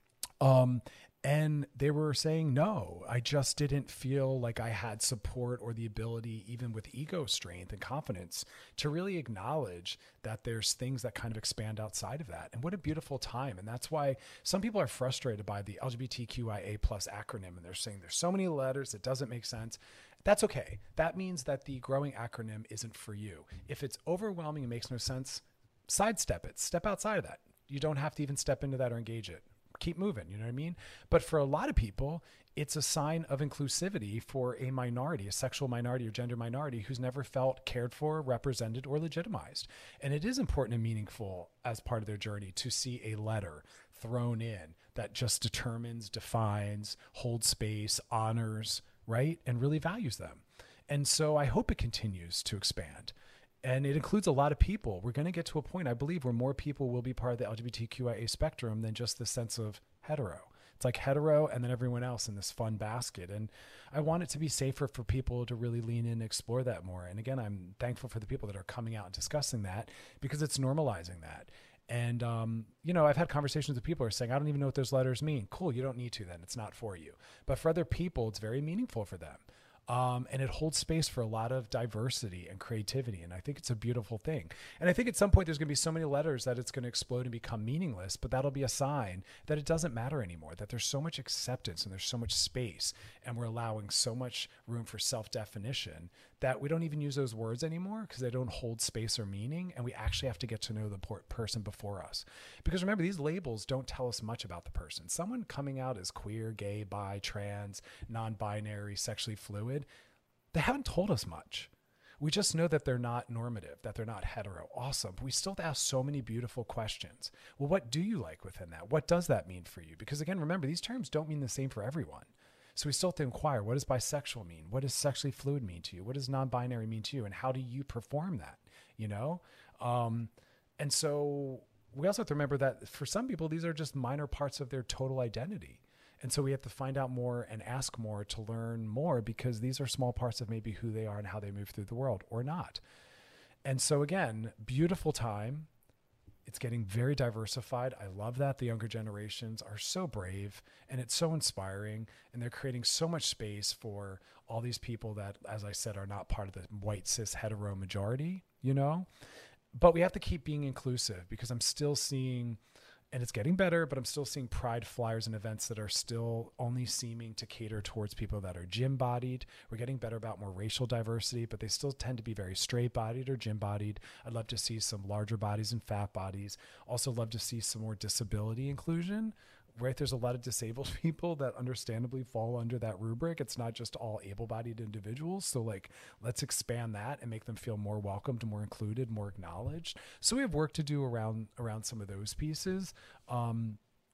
Um, and they were saying, no, I just didn't feel like I had support or the ability, even with ego strength and confidence, to really acknowledge that there's things that kind of expand outside of that. And what a beautiful time. And that's why some people are frustrated by the L G B T Q I A plus acronym. And they're saying there's so many letters, it doesn't make sense. That's okay. That means that the growing acronym isn't for you. If it's overwhelming and makes no sense, sidestep it, step outside of that. You don't have to even step into that or engage it. Keep moving, you know what I mean? But for a lot of people, it's a sign of inclusivity for a minority, a sexual minority or gender minority who's never felt cared for, represented, or legitimized. And it is important and meaningful as part of their journey to see a letter thrown in that just determines, defines, holds space, honors, right? And really values them. And so I hope it continues to expand. And it includes a lot of people. We're going to get to a point, I believe, where more people will be part of the L G B T Q I A spectrum than just the sense of hetero. It's like hetero and then everyone else in this fun basket. And I want it to be safer for people to really lean in and explore that more. And again, I'm thankful for the people that are coming out and discussing that because it's normalizing that. And, um, you know, I've had conversations with people who are saying, I don't even know what those letters mean. Cool, you don't need to then. It's not for you. But for other people, it's very meaningful for them. Um, and it holds space for a lot of diversity and creativity. And I think it's a beautiful thing. And I think at some point there's going to be so many letters that it's going to explode and become meaningless, but that'll be a sign that it doesn't matter anymore, that there's so much acceptance and there's so much space and we're allowing so much room for self-definition that we don't even use those words anymore because they don't hold space or meaning. And we actually have to get to know the person before us. Because remember, these labels don't tell us much about the person. Someone coming out as queer, gay, bi, trans, non-binary, sexually fluid, they haven't told us much. We just know that they're not normative, that they're not hetero. Awesome. But we still ask so many beautiful questions. Well, what do you like within that? What does that mean for you? Because again, remember, these terms don't mean the same for everyone. So we still have to inquire, what does bisexual mean? What does sexually fluid mean to you? What does non-binary mean to you? And how do you perform that? You know? Um, and so we also have to remember that for some people, these are just minor parts of their total identity. And so we have to find out more and ask more to learn more because these are small parts of maybe who they are and how they move through the world or not. And so again, beautiful time. It's getting very diversified. I love that. The younger generations are so brave and it's so inspiring and they're creating so much space for all these people that, as I said, are not part of the white cis hetero majority, you know, but we have to keep being inclusive because I'm still seeing, and it's getting better, but I'm still seeing pride flyers and events that are still only seeming to cater towards people that are gym-bodied. We're getting better about more racial diversity, but they still tend to be very straight-bodied or gym-bodied. I'd love to see some larger bodies and fat bodies. Also love to see some more disability inclusion, right? There's a lot of disabled people that understandably fall under that rubric. It's not just all able-bodied individuals. So like, let's expand that and make them feel more welcomed, more included, more acknowledged. So we have work to do around, around some of those pieces. Um,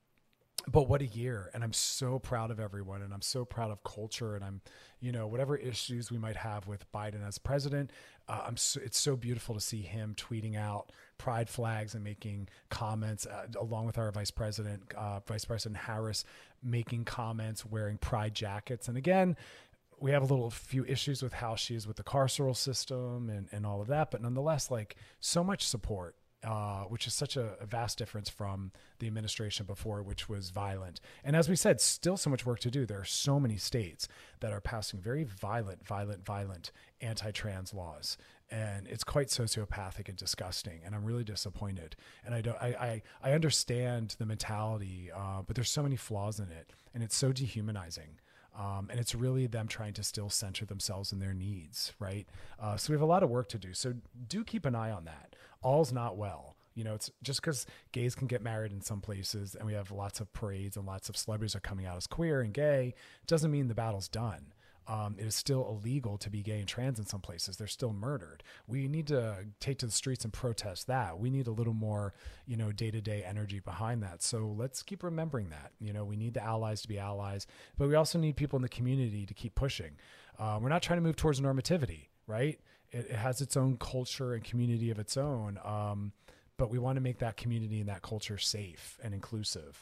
but what a year. And I'm so proud of everyone. And I'm so proud of culture. And I'm, you know, whatever issues we might have with Biden as president, uh, I'm so, it's so beautiful to see him tweeting out pride flags and making comments uh, along with our vice president, uh, Vice President Harris, making comments, wearing pride jackets. And again, we have a little few issues with how she is with the carceral system and, and all of that. But nonetheless, like so much support. Uh, which is such a, a vast difference from the administration before, which was violent. And as we said, still so much work to do. There are so many states that are passing very violent, violent, violent anti-trans laws. And it's quite sociopathic and disgusting. And I'm really disappointed. And I don't, I, I, I understand the mentality, uh, but there's so many flaws in it. And it's so dehumanizing. Um, and it's really them trying to still center themselves in their needs, right? Uh, so we have a lot of work to do. So do keep an eye on that. All's not well. You know, it's just because gays can get married in some places and we have lots of parades and lots of celebrities are coming out as queer and gay, doesn't mean the battle's done. Um, it is still illegal to be gay and trans in some places. They're still murdered. We need to take to the streets and protest that. We need a little more, you know, day-to-day energy behind that. So let's keep remembering that. You know, we need the allies to be allies, but we also need people in the community to keep pushing. Uh, we're not trying to move towards normativity, right? It, it has its own culture and community of its own, um, but we want to make that community and that culture safe and inclusive.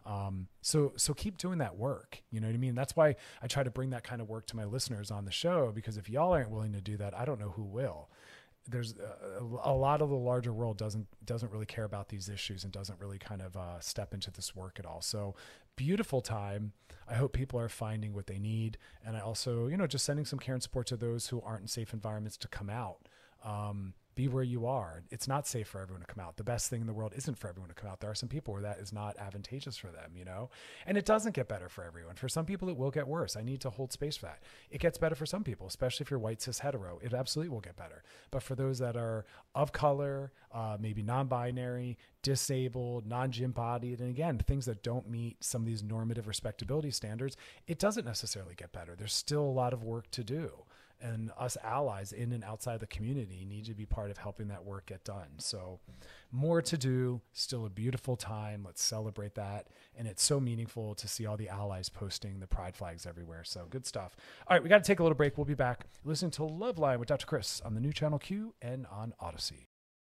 Um, so, so keep doing that work. You know what I mean? That's why I try to bring that kind of work to my listeners on the show, because if y'all aren't willing to do that, I don't know who will. There's a, a lot of the larger world doesn't, doesn't really care about these issues and doesn't really kind of, uh, step into this work at all. So beautiful time. I hope people are finding what they need. And I also, you know, just sending some care and support to those who aren't in safe environments to come out. Um, be where you are. It's not safe for everyone to come out. The best thing in the world isn't for everyone to come out. There are some people where that is not advantageous for them, you know, and it doesn't get better for everyone. For some people, it will get worse. I need to hold space for that. It gets better for some people, especially if you're white, cis, hetero. It absolutely will get better. But for those that are of color, uh, maybe non-binary, disabled, non-gym bodied, and again, things that don't meet some of these normative respectability standards, it doesn't necessarily get better. There's still a lot of work to do. And us allies in and outside the community need to be part of helping that work get done. So more to do, still a beautiful time. Let's celebrate that. And it's so meaningful to see all the allies posting the pride flags everywhere. So good stuff. All right, we got to take a little break. We'll be back listening to Love Line with Doctor Chris on the new Channel Q and on Odyssey.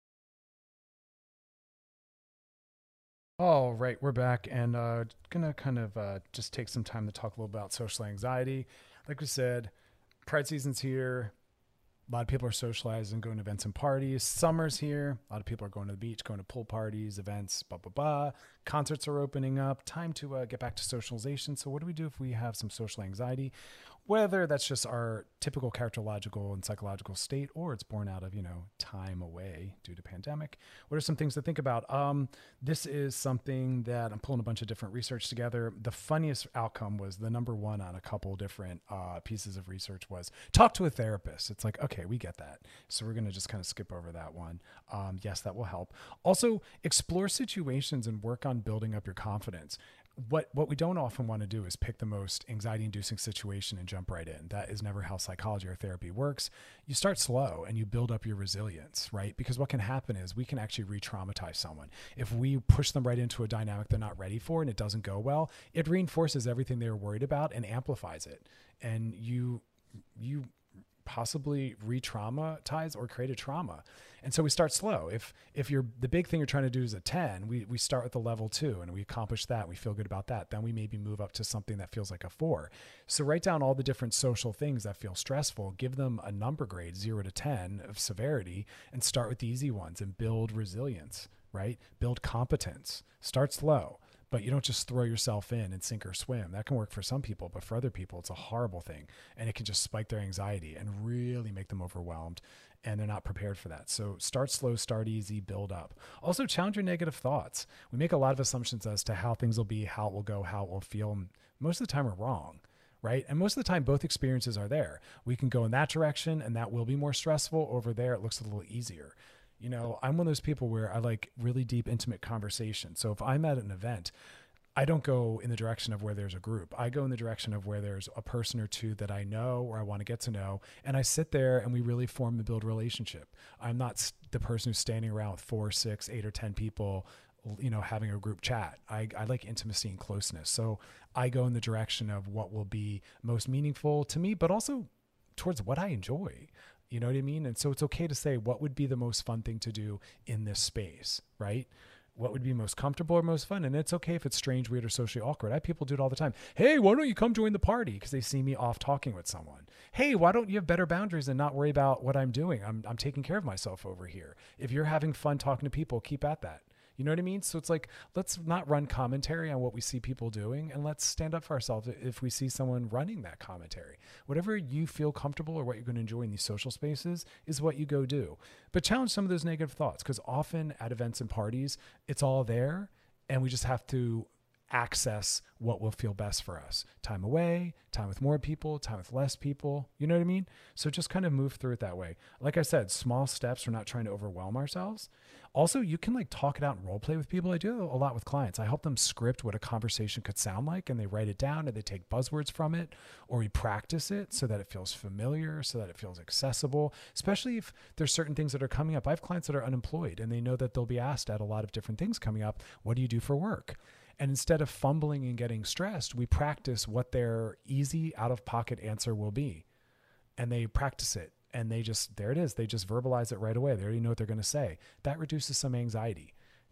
All right, we're back, and uh, gonna kind of uh, just take some time to talk a little about social anxiety. Like we said, Pride season's here. A lot of people are socializing, going to events and parties. Summer's here. A lot of people are going to the beach, going to pool parties, events, blah, blah, blah. Concerts are opening up. Time to uh, get back to socialization. So what do we do if we have some social anxiety? Whether that's just our typical characterological and psychological state, or it's born out of, you know, time away due to pandemic. What are some things to think about? Um, this is something that I'm pulling a bunch of different research together. The funniest outcome was the number one on a couple different uh, pieces of research was talk to a therapist. It's like, okay, we get that. So we're going to just kind of skip over that one. Um, yes, that will help. Also, explore situations and work on building up your confidence. What what we don't often want to do is pick the most anxiety-inducing situation and jump right in. That is never how psychology or therapy works. You start slow and you build up your resilience, right? Because what can happen is we can actually re-traumatize someone. If we push them right into a dynamic they're not ready for and it doesn't go well, it reinforces everything they were worried about and amplifies it. And you you possibly re-traumatize or create a trauma. And so we start slow. If if you're the big thing you're trying to do is a ten, we we start with the level two and we accomplish that. We feel good about that. Then we maybe move up to something that feels like a four. So write down all the different social things that feel stressful, give them a number grade, zero to ten of severity, and start with the easy ones and build resilience, right? Build competence. Start slow. But you don't just throw yourself in and sink or swim. That can work for some people, but for other people, it's a horrible thing. And it can just spike their anxiety and really make them overwhelmed. And they're not prepared for that. So start slow, start easy, build up. Also challenge your negative thoughts. We make a lot of assumptions as to how things will be, how it will go, how it will feel. Most of the time we're wrong, right? And most of the time both experiences are there. We can go in that direction and that will be more stressful. Over there, it looks a little easier. You know, I'm one of those people where I like really deep, intimate conversation. So if I'm at an event, I don't go in the direction of where there's a group. I go in the direction of where there's a person or two that I know or I want to get to know. And I sit there and we really form and build a relationship. I'm not the person who's standing around with four, six, eight or ten people, you know, having a group chat. I, I like intimacy and closeness. So I go in the direction of what will be most meaningful to me, but also towards what I enjoy. You know what I mean? And so it's okay to say what would be the most fun thing to do in this space, right? What would be most comfortable or most fun? And it's okay if it's strange, weird, or socially awkward. I have people do it all the time. Hey, why don't you come join the party? Because they see me off talking with someone. Hey, why don't you have better boundaries and not worry about what I'm doing? I'm I'm taking care of myself over here. If you're having fun talking to people, keep at that. You know what I mean? So it's like, let's not run commentary on what we see people doing, and let's stand up for ourselves if we see someone running that commentary. Whatever you feel comfortable or what you're going to enjoy in these social spaces is what you go do. But challenge some of those negative thoughts, because often at events and parties, it's all there, and we just have to access what will feel best for us. Time away, time with more people, time with less people. You know what I mean? So just kind of move through it that way. Like I said, small steps. We're not trying to overwhelm ourselves. Also, you can like talk it out and role play with people. I do a lot with clients. I help them script what a conversation could sound like, and they write it down and they take buzzwords from it, or we practice it so that it feels familiar, so that it feels accessible, especially if there's certain things that are coming up. I have clients that are unemployed and they know that they'll be asked at a lot of different things coming up. What do you do for work? And instead of fumbling and getting stressed, we practice what their easy out-of-pocket answer will be. And they practice it. And they just, there it is. They just verbalize it right away. They already know what they're going to say. That reduces some anxiety.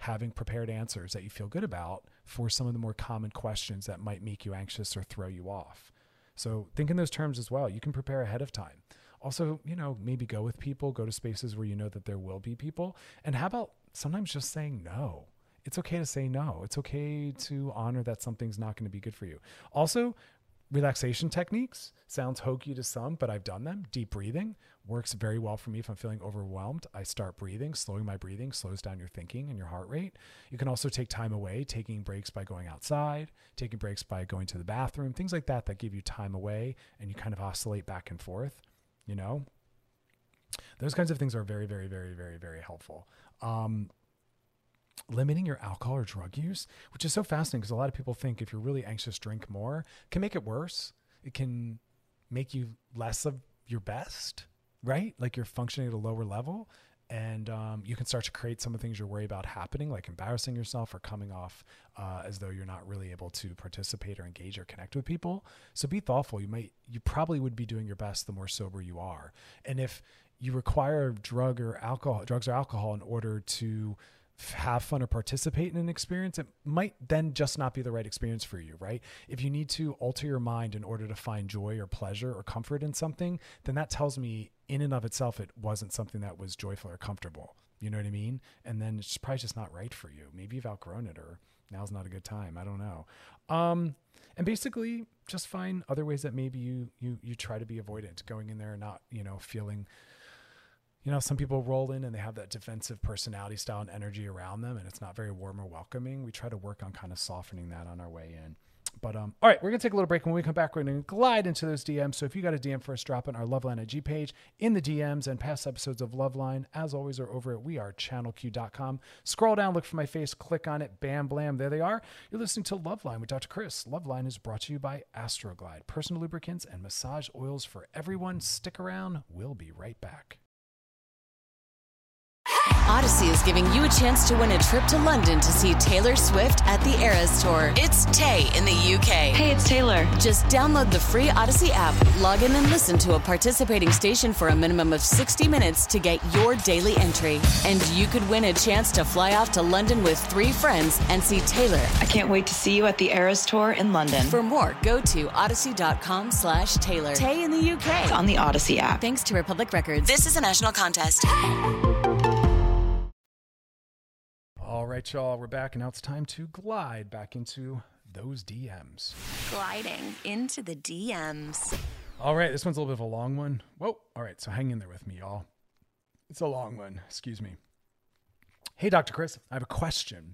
having prepared answers that you feel good about for some of the more common questions that might make you anxious or throw you off. So think in those terms as well. You can prepare ahead of time. Also, you know, maybe go with people, go to spaces where you know that there will be people. And how about sometimes just saying no? It's okay to say no. It's okay to honor that something's not going to be good for you. Also, relaxation techniques sounds hokey to some, but I've done them. Deep breathing works very well for me. If I'm feeling overwhelmed, I start breathing. Slowing my breathing slows down your thinking and your heart rate. You can also take time away, taking breaks by going outside, taking breaks by going to the bathroom, things like that that give you time away and you kind of oscillate back and forth. You know, those kinds of things are very, very, very, very, very helpful. Um, limiting your alcohol or drug use, which is so fascinating because a lot of people think if you're really anxious, drink more. It can make it worse. It can make you less of your best, right? Like you're functioning at a lower level. And um, you can start to create some of the things you're worried about happening, like embarrassing yourself or coming off uh, as though you're not really able to participate or engage or connect with people. So be thoughtful. You might, you probably would be doing your best the more sober you are. And if you require drug or alcohol, drugs or alcohol in order to have fun or participate in an experience, it might then just not be the right experience for you, right? If you need to alter your mind in order to find joy or pleasure or comfort in something, then that tells me in and of itself, it wasn't something that was joyful or comfortable. You know what I mean? And then it's probably just not right for you. Maybe you've outgrown it or now's not a good time. I don't know. Um, and basically just find other ways that maybe you, you, you try to be avoidant, going in there and not, you know, feeling, you know, some people roll in and they have that defensive personality style and energy around them and it's not very warm or welcoming. We try to work on kind of softening that on our way in. But, um, all right, we're going to take a little break. When we come back, we're going to glide into those D Ms. So if you got a D M for us, drop it on our Loveline I G page, in the D Ms, and past episodes of Loveline, as always, are over at we are channel q dot com. Scroll down, look for my face, click on it, bam, blam, there they are. You're listening to Loveline with Doctor Chris. Loveline is brought to you by Astroglide, personal lubricants and massage oils for everyone. Stick around. We'll be right back. Odyssey is giving you a chance to win a trip to London to see Taylor Swift at the Eras Tour. It's Tay in the U K. Hey, it's Taylor. Just download the free Odyssey app, log in and listen to a participating station for a minimum of sixty minutes to get your daily entry. And you could win a chance to fly off to London with three friends and see Taylor. I can't wait to see you at the Eras Tour in London. For more, go to odyssey.com slash Taylor. Tay in the U K. It's on the Odyssey app. Thanks to Republic Records. This is a national contest. All right, y'all, we're back, and now it's time to glide back into those D Ms. Gliding into the D Ms. All right, this one's a little bit of a long one. Whoa. All right, so hang in there with me, y'all. It's a long one. Excuse me. Hey, Doctor Chris, I have a question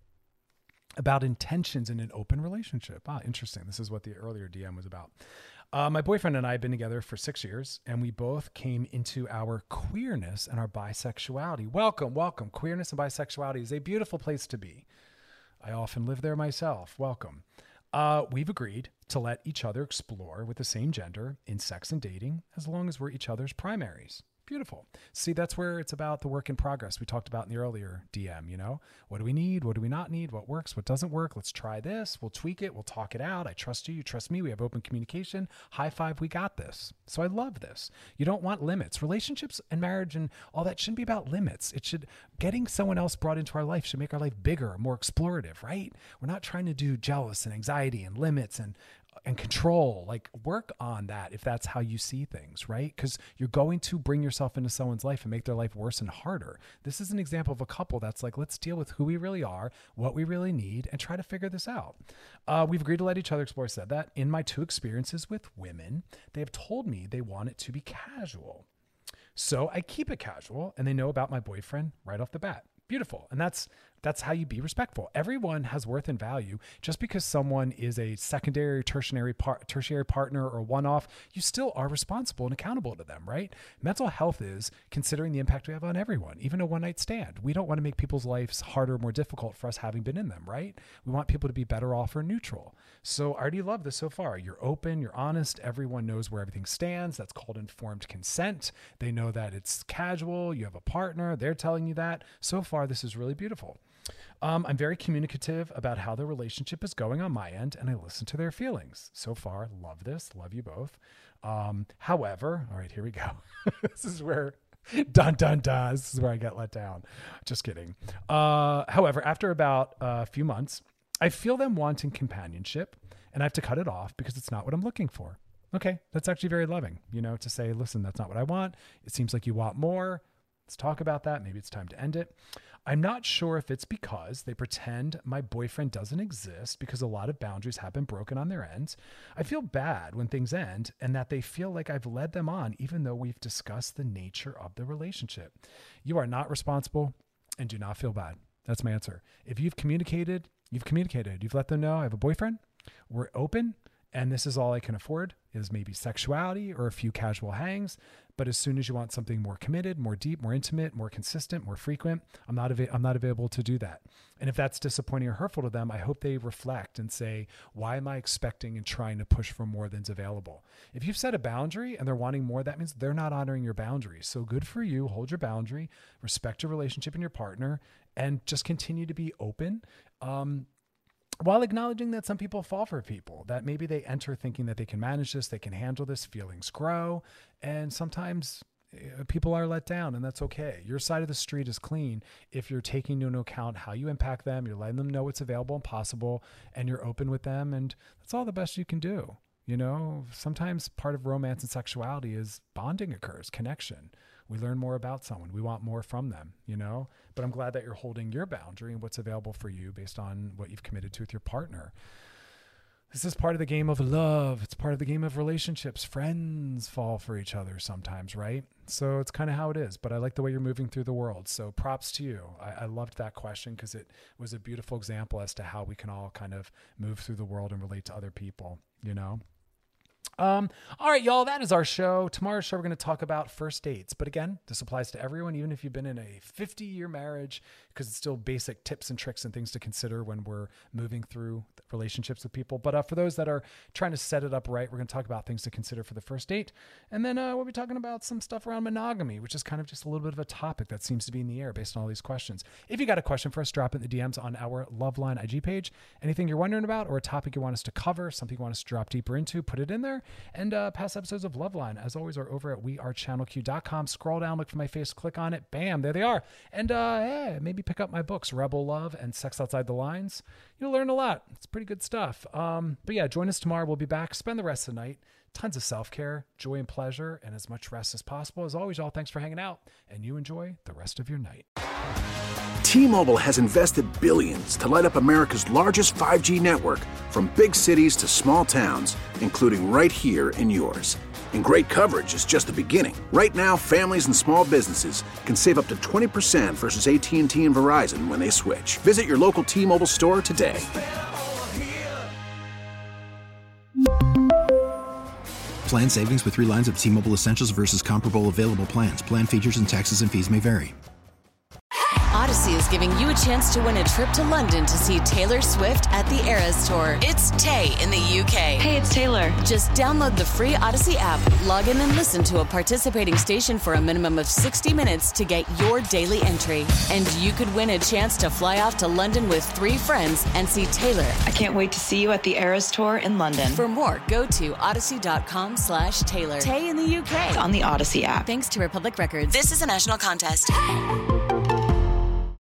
about intentions in an open relationship. Ah, interesting. This is what the earlier D M was about. Uh, my boyfriend and I have been together for six years, and we both came into our queerness and our bisexuality. Welcome, welcome. Queerness and bisexuality is a beautiful place to be. I often live there myself. Welcome. Uh, we've agreed to let each other explore with the same gender in sex and dating as long as we're each other's primaries. Beautiful. See, that's where it's about the work in progress we talked about in the earlier D M, you know? What do we need? What do we not need? What works? What doesn't work? Let's try this. We'll tweak it. We'll talk it out. I trust you. You trust me. We have open communication. High five. We got this. So I love this. You don't want limits. Relationships and marriage and all that shouldn't be about limits. It should, getting someone else brought into our life should make our life bigger, more explorative, right? We're not trying to do jealous and anxiety and limits and and control. Like, work on that if that's how you see things, right? Because you're going to bring yourself into someone's life and make their life worse and harder. This is an example of a couple that's like, let's deal with who we really are, what we really need, and try to figure this out. Uh, we've agreed to let each other explore. Said that in my two experiences with women, they have told me they want it to be casual. So I keep it casual, and they know about my boyfriend right off the bat. Beautiful. And that's that's how you be respectful. Everyone has worth and value. Just because someone is a secondary, tertiary, par- tertiary partner or one-off, you still are responsible and accountable to them, right? Mental health is considering the impact we have on everyone, even a one-night stand. We don't want to make people's lives harder, more difficult for us having been in them, right? We want people to be better off or neutral. So I already love this so far. You're open, you're honest. Everyone knows where everything stands. That's called informed consent. They know that it's casual. You have a partner. They're telling you that. So far, this is really beautiful. Um, I'm very communicative about how the relationship is going on my end, and I listen to their feelings. So far, love this. Love you both. Um, however, all right, here we go. This is where Dun, dun, dun. This is where I get let down. Just kidding. Uh, however, after about a few months, I feel them wanting companionship, and I have to cut it off because it's not what I'm looking for. Okay, that's actually very loving, you know, to say, listen, that's not what I want. It seems like you want more. Let's talk about that. Maybe it's time to end it. I'm not sure if it's because they pretend my boyfriend doesn't exist because a lot of boundaries have been broken on their ends. I feel bad when things end and that they feel like I've led them on, even though we've discussed the nature of the relationship. You are not responsible and do not feel bad. That's my answer. If you've communicated, you've communicated. You've let them know I have a boyfriend. We're open. And this is all I can afford is maybe sexuality or a few casual hangs. But as soon as you want something more committed, more deep, more intimate, more consistent, more frequent, I'm not av- I'm not available to do that. And if that's disappointing or hurtful to them, I hope they reflect and say, why am I expecting and trying to push for more than's available? If you've set a boundary and they're wanting more, that means they're not honoring your boundaries. So good for you. Hold your boundary, respect your relationship and your partner, and just continue to be open. Um, While acknowledging that some people fall for people, that maybe they enter thinking that they can manage this, they can handle this, feelings grow, and sometimes people are let down, and that's okay. Your side of the street is clean if you're taking into account how you impact them, you're letting them know what's available and possible, and you're open with them, and that's all the best you can do. You know, sometimes part of romance and sexuality is bonding occurs, connection. We learn more about someone. We want more from them, you know, but I'm glad that you're holding your boundary and what's available for you based on what you've committed to with your partner. This is part of the game of love. It's part of the game of relationships. Friends fall for each other sometimes, right? So it's kind of how it is, but I like the way you're moving through the world. So props to you. I, I loved that question because it was a beautiful example as to how we can all kind of move through the world and relate to other people, you know? Um, all right, y'all, that is our show. Tomorrow's show, we're going to talk about first dates. But again, this applies to everyone, even if you've been in a fifty year marriage, because it's still basic tips and tricks and things to consider when we're moving through relationships with people. But uh, for those that are trying to set it up right, we're going to talk about things to consider for the first date. And then uh, we'll be talking about some stuff around monogamy, which is kind of just a little bit of a topic that seems to be in the air based on all these questions. If you got a question for us, drop it in the D Ms on our Loveline I G page. Anything you're wondering about or a topic you want us to cover, something you want us to drop deeper into, put it in there. And uh, past episodes of Loveline, as always, are over at we are channel q dot com. Scroll down, look for my face, click on it. Bam, there they are. And uh, hey, maybe pick up my books, Rebel Love and Sex Outside the Lines. You'll learn a lot. It's pretty good stuff. Um, but yeah, join us tomorrow. We'll be back. Spend the rest of the night. Tons of self-care, joy and pleasure, and as much rest as possible. As always, y'all, thanks for hanging out, and you enjoy the rest of your night. T-Mobile has invested billions to light up America's largest five G network, from big cities to small towns, including right here in yours. And great coverage is just the beginning. Right now, families and small businesses can save up to twenty percent versus A T and T and Verizon when they switch. Visit your local T-Mobile store today. Plan savings with three lines of T-Mobile Essentials versus comparable available plans. Plan features and taxes and fees may vary. Odyssey is giving you a chance to win a trip to London to see Taylor Swift at the Eras Tour. It's Tay in the U K. Hey, it's Taylor. Just download the free Odyssey app, log in and listen to a participating station for a minimum of sixty minutes to get your daily entry. And you could win a chance to fly off to London with three friends and see Taylor. I can't wait to see you at the Eras Tour in London. For more, go to odyssey.com slash Taylor. Tay in the U K. It's on the Odyssey app. Thanks to Republic Records. This is a national contest.